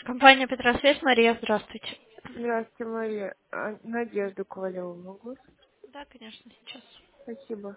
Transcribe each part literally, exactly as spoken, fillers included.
Компания Петросвязь, Мария, здравствуйте. Здравствуйте, Мария. А, Надежду Ковалеву могу? Да, конечно, сейчас. Спасибо.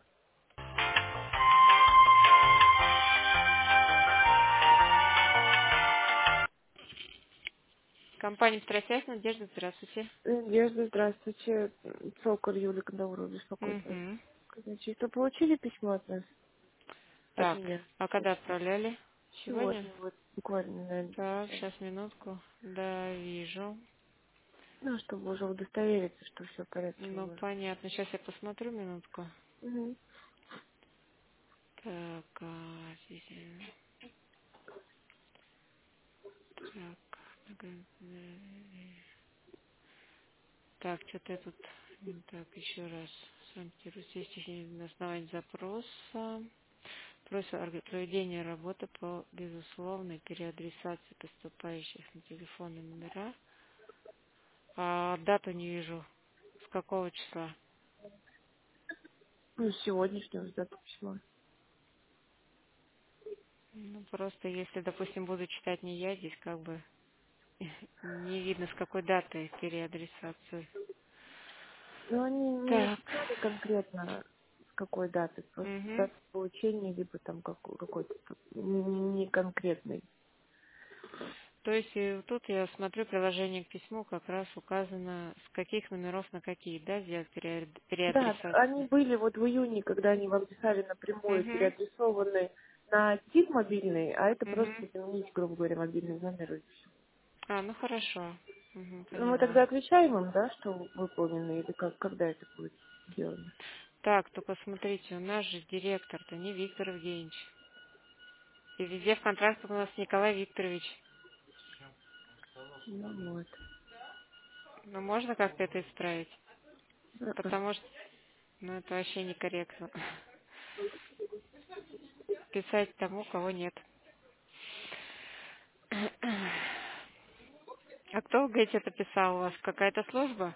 Компания Петросвязь, Надежда, здравствуйте. Надежда, здравствуйте. Цоколь Юлия Кандаура беспокоит вас. Угу. Значит, вы получили письмо от нас? От Так, меня? а когда отправляли? Сегодня? Сегодня, вот буквально, наверное, Так, сейчас. сейчас минутку. Да, вижу. Ну, чтобы уже удостовериться, что все в порядке Ну, было. понятно. Сейчас я посмотрю минутку. Угу. Так, а, здесь, э, так, э, так, что-то я тут, м, так, еще раз. Санкт-Петербург, здесь на основании запроса. Просьба орг- проведения работы по безусловной переадресации поступающих на телефонные номера. А дату не вижу. С какого числа? Ну, с сегодняшнего сдата письма. Ну, просто если, допустим, буду читать не я, здесь как бы не видно, с какой даты переадресации. Но они не Так. написали конкретно, с какой даты. Просто Угу. дата получения, либо там какой- какой-то не не конкретный. То есть и тут я смотрю приложение к письму, как раз указано, с каких номеров на какие, да, сделать переад- Да, они переадресацию. были вот в июне, когда они вам писали напрямую, Угу. переадресованы на тип мобильный, а это просто Угу. заменить, грубо говоря, мобильный номер. И всё. А, ну хорошо. Угу, Ну, мы поняла. тогда отвечаем им, да, что выполнено, или как, когда это будет сделано? Так, только смотрите, у нас же директор-то не Виктор Евгеньевич. И везде в контрактах у нас Николай Викторович. Ну, вот. Ну, можно как-то это исправить? Э-э. Потому что, ну, это вообще некорректно. Писать тому, кого нет. А кто, вы говорите, это писал у вас? Какая-то служба?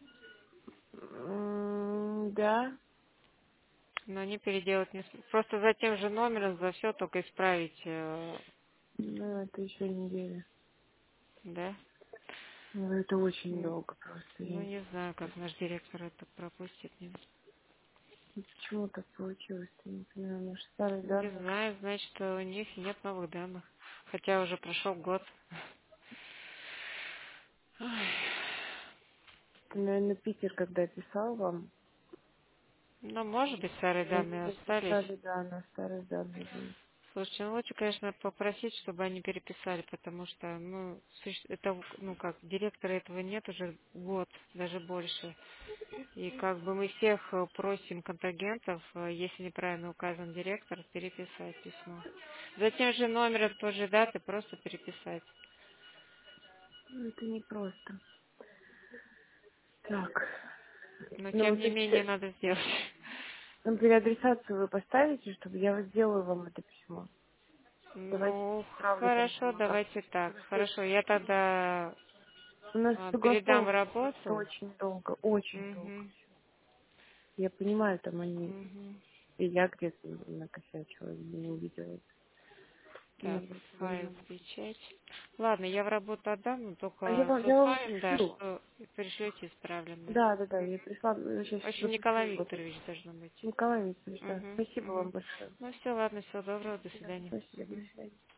М, Да, Но они переделать не смогут. Просто за тем же номером, за все только исправить, э, ну, это еще неделя. да? Ну, это очень М, долго просто. Я Ну, не не знаю, как наш директор это пропустит. Не, знаю, почему так получилось, я не понимаю, может, старые не данные. знаю, значит, у них нет новых данных. Хотя уже прошел год. Ой. Наверное, Питер, когда писал вам, Ну, может быть, старые они данные остались. записали, да, на старые данные были. Слушайте, ну лучше, конечно, попросить, чтобы они переписали, потому что, ну, суще- это, ну как, директора этого нет уже год, даже больше. И как бы мы всех э, просим контрагентов, э, если неправильно указан директор, переписать письмо. Затем же номер, той же даты, просто переписать. Ну, это непросто. Так. Но Ну, тем то не есть, менее э, надо сделать. ну, переадресацию вы поставите, чтобы я вот сделаю вам это письмо. Давайте Ну, справлю там хорошо, сама как. давайте так. Потому что Хорошо, я тогда у нас э, передам в согласовывается просто работу. очень долго, очень долго. Угу, Я понимаю, там они, угу. и я где-то накосячила, не увидела. Ну, Так, вот, файл ну, печать. Ладно, я в работу отдам, но а я только вам, с я вам условием, да, пришлю. что пришлете исправленное. Да, да, да, я пришла, сейчас В общем, запущу Николай его. Викторович должно быть. Николай Викторович, да. Угу, Спасибо угу. вам большое. Ну все, ладно, всего доброго, до Да, свидания. спасибо, до Мгм. свидания.